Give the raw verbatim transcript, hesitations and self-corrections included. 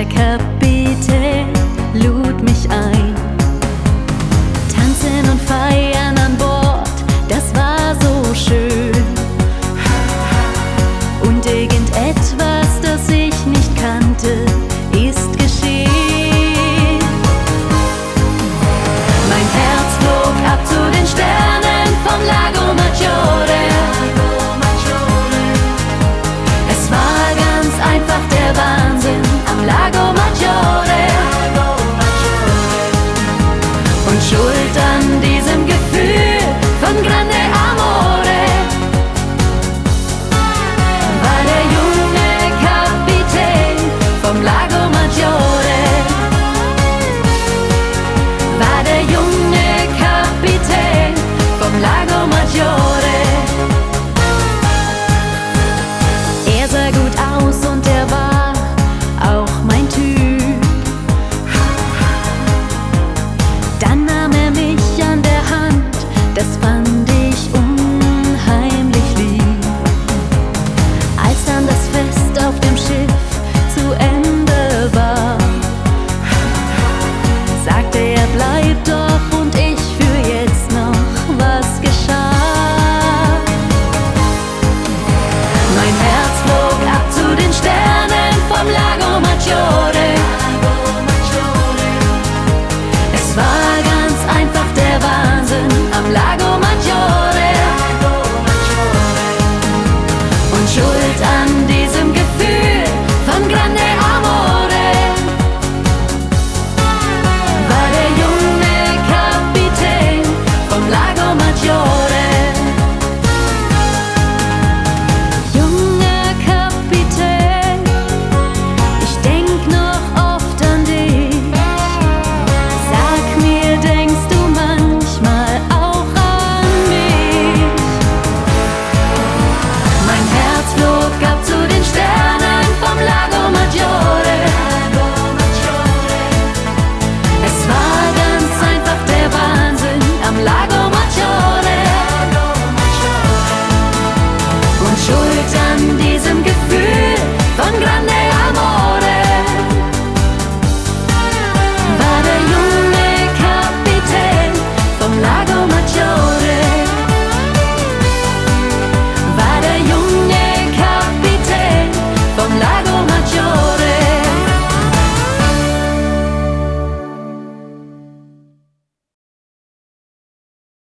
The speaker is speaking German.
der Kapitän lud mich ein. Tanzen und feiern an Bord, das war so schön. Und irgendetwas, das ich nicht kannte, ist geschehen. Mein Herz flog ab zu den Sternen vom Lago Maggiore. Es war ganz einfach der Wahnsinn am Lago Maggiore. Und schuld an diesem Gefühl von grande amore war der junge Kapitän vom Lago Maggiore. War der junge Kapitän vom Lago Maggiore. Er sah gut aus und er war auch mein Typ. Dann nahm er mich an der Hand, das fand